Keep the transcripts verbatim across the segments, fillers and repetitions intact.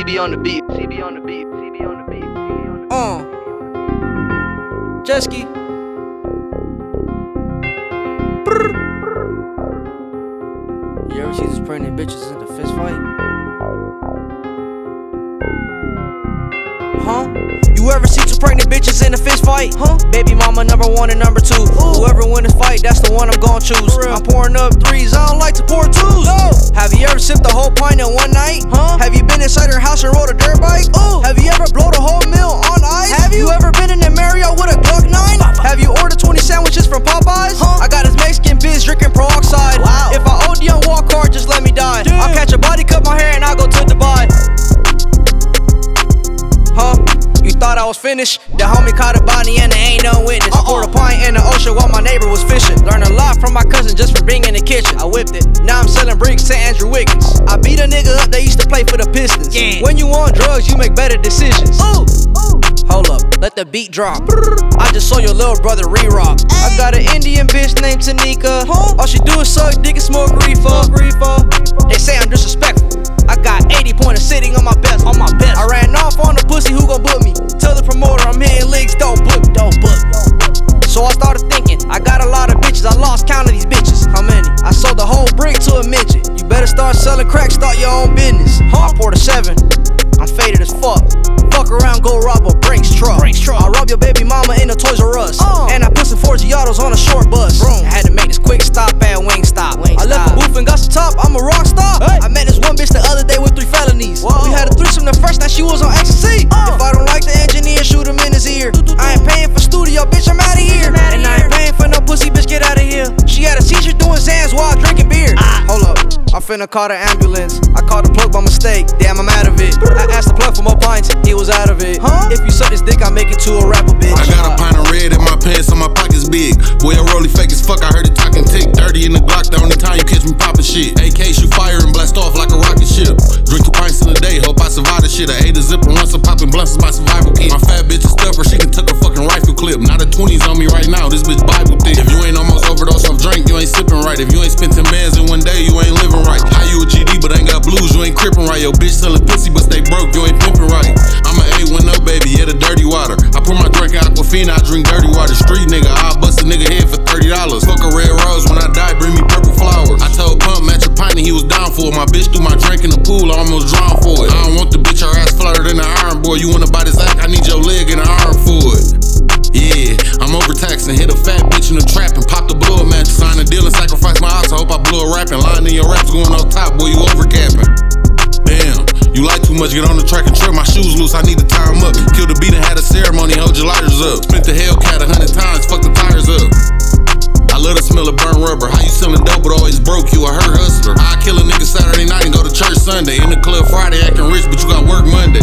B on the beat. C B on the beat. C B on the beat. Uh. Jetski. You ever see these pregnant bitches in the fist fight? Huh? You ever see two pregnant bitches in a fist fight? Huh? Baby mama number one and number two. Ooh. Whoever win this fight, that's the one I'm gon' choose. I'm pouring up threes, I don't like to pour twos. No. Have you ever sipped a whole pint in one night? Huh? Have you been inside her house and rode a dirt bike? Ooh. Have you ever blown a whole meal on ice? Have you ever been in a Marriott with a Glock nine? Have you ordered twenty sandwiches from Popeyes? Huh? I got this Mexican bitch drinking peroxide. Wow. If I O D on walk hard, just let me die. Damn. I'll catch a body, cut my hair, and I'll go to Dubai. Huh? You thought I was finished? The homie caught a body and there ain't no witness. I poured a pint in the ocean while my neighbor was fishing. Learned a lot from my cousin just from being in the kitchen. I whipped it, now I'm selling bricks to Andrew Wiggins. I beat a nigga up that used to play for the Pistons. Yeah. When you on drugs, you make better decisions. Ooh. Ooh. Hold up, let the beat drop. I just saw your little brother re-rock. I got an Indian bitch named Tanika. Huh? All she do is suck dick and smoke reefer. They say I'm disrespectful. I got eighty pointers sitting on my best, on my best. I ran off on the pussy, who gon' book me? Tell the promoter I'm hitting legs, don't book, don't book. So I started thinking, I got a lot of bitches, I lost count of these bitches. How many? I sold the whole brick to a midget. You better start selling crack, start your own business. Huh? I poured a seven, I'm faded as fuck. Fuck around, go rob a Brinks truck. Brinks truck. I rob your baby mama in a Toys R Us. Uh. And I put some four Giottos on a short bus. Vroom. I had to make this quick stop at Wingstop. Wingstop. I left the booth and got some top, I'm a rock star. Hey. I met this one bitch the other day with three felonies. Whoa. We had a threesome the first night she was on ecstasy. Uh. If I don't like the engineer, shoot him in his ear. I ain't paying for studio, bitch, I'm outta here. And I ain't paying for no pussy, bitch, get out of here. She had a seizure doing Zans while drinking beer. Ah. Hold up, I'm finna call the ambulance. I called the plug by mistake, damn, I'm out of it. I asked the plug for more pints, he was out of it. Huh? If you suck this dick, I make it to a rapper, bitch. I got a pint of red in my pants, so my pocket's big. Boy, I rollie fake as fuck, I heard it talking tick. Dirty in the Glock, the only time you catch me popping shit. A K shoot fire and blast off like a rocket ship. Drink two pints in a day, hope I survive this shit. I ate a zipper once, I'm popping blunts is my survival kit. My fat bitch is stuffer, she can took a fucking rifle clip. Now the twenties on me right now, this bitch Bible thick. If you ain't almost overdose off drink, you ain't sipping right. If you ain't spent ten bands in one day, you ain't living right. How you a G D but ain't got blues, you ain't crippin' right. Your bitch selling pussy but stay broke, you ain't pimpin' right. I'm an A one oh baby, yeah, the dirty water. I pour my drink in Aquafina, I drink dirty water. Street nigga, I'll bust a nigga head for thirty dollars. Fuck a red rose, when I die, bring me purple flowers. I told Pump, match a pint and he was down for it. My bitch threw my drink in the pool, I almost drowned for it. I don't want the bitch, her ass fluttered in the iron, boy. You wanna buy this act, I need your leg and an arm for it. Yeah, I'm overtaxing, hit a fat bitch in the trap and pop the blow match. Sign a deal and sacrifice my house, I hope I blow a rapping. Line in your raps going on top, boy, you overcapping. Damn, you like too much, get on the track and trip. My shoes loose, I need to tie them up. Kill the beat and had a ceremony, hold your lighters up. Spent the Hellcat a hundred times, fuck the tires up. I love the smell of burnt rubber. How you selling dope but always broke, you a hurt hustler. I kill a nigga Saturday night and go to church Sunday. In the club Friday acting rich, but you got work Monday.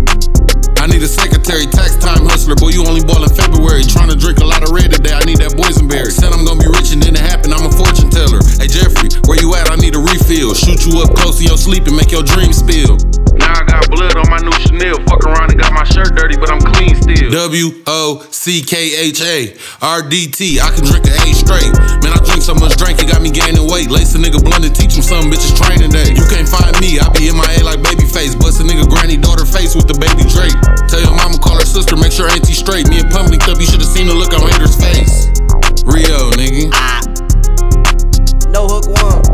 I need a secretary, tax time hustler. Boy, you only ball in February. Trying to drink a lot of red today, I need that boysenberry. Said I'm gonna be rich and then it happened, I'm a fortune teller. Hey Jeffrey, where you at? I need a refill. Shoot you up close in your sleep and make your dreams spill. Now I got blood on my new Chanel. Fuck around and got my shirt dirty, but I'm clean still. W O C K H A R D T, I can drink an A straight. Man, I drink so much drink, it got me gaining weight. Lace a nigga blunt and teach him some bitches training day. You can't find me, I be in my A like Babyface. Bust a nigga granny daughter face with the baby Drake. Tell your mama call her sister, make sure auntie straight. Me and Pump linked up, you should've seen the look on haters' face. Rio, nigga. Ah. No hook one.